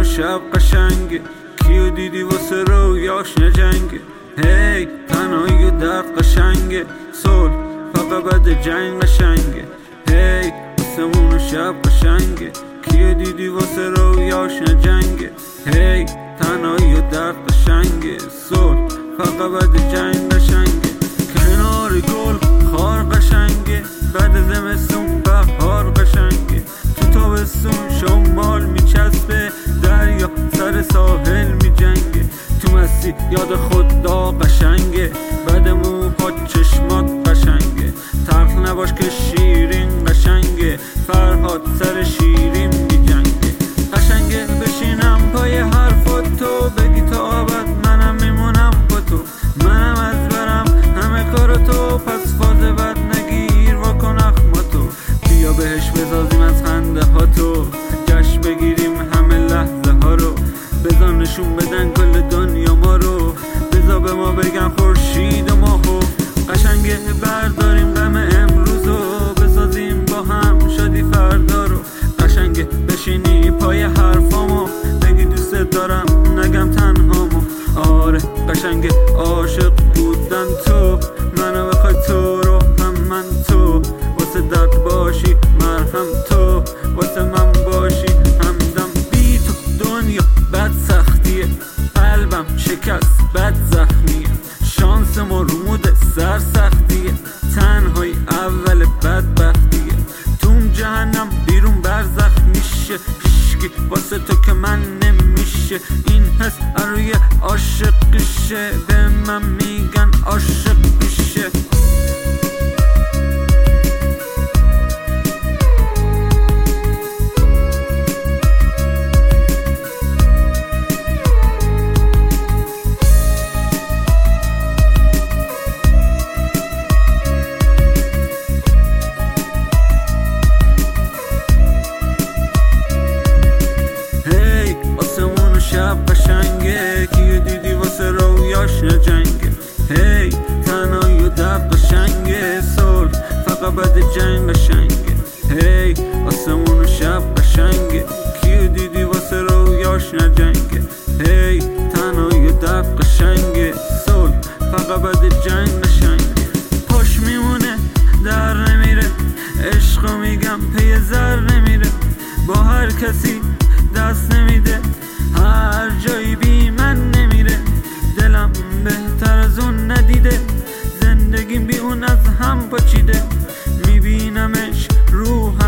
شب قشنگه، کیو دیدی واسه رویاش نجنگه. هی تنهایی و درد قشنگه، صلح فقط بعد جنگ قشنگه. هی آسمون و شب قشنگه، کیو دیدی واسه رویاش نجنگه. هی تنهایی و درد قشنگه، صلح فقط بعد جنگ قشنگه. کنار گل خار قشنگه، بعد زمستون بهار قشنگه. تو تابستون شمال میچسبه، دریا سر ساحل میجنگه. تو مستی یاد خدا قشنگه، بعد موها چشمات قشنگه. تلخ نباش که شیرین قشنگه، فرهاد سر شیرین میجنگه. قشنگه بشینم پای حرفات تو، بگی تا ابد منم میمونم با تو. منم از برم همه کار تو، پس فاز بد نگیر واکن اخماتو. بیا بهش بسازیم از خنده ها تو، جشن بگیریم همه لحظه ها رو. بذار نشون بدن کل دنیا ما رو، بذار به ما بگن خورشید و ماهو. قشنگه برداریم غم امروزو، بسازیم با هم شادی فردا رو. قشنگه بشینی پای حرفامو، بگی دوست دارم نگم تنهامو. آره قشنگه عاشق بودن تو، منو بخوای تو رو هم من تو. واسه درد باشی مرهم تو، واسه من باشی همدم. بی تو دنیا بد سختیه، قلبم شکست بد زخمیه. شانس ما رو مود سر سختیه، تنهایی اول بدبختیه. توم جهنم بیرون برزخ میشه، هیشکی واسه تو که من نمیشه. این حس روی عاشقیشه، به من میگن عاشق میشه. شب قشنگه، کیو دیدی واسه رویاش نجنگه. هی تنهایی و درد قشنگه، صلح فقط بعد جنگ قشنگه. هی آسمون و شب قشنگه، کیو دیدی واسه رویاش نجنگه. هی تنهایی و درد قشنگه، صلح فقط بعد جنگ قشنگه. پاش میمونه در نمیره، عشقو میگم پی زر نمیره. با هر کسی دست نمیده، هر جایی بی من نمیره. دلم بهتر از اون ندیده، زندگیم بی اون از هم پاچیده. میبینمش رو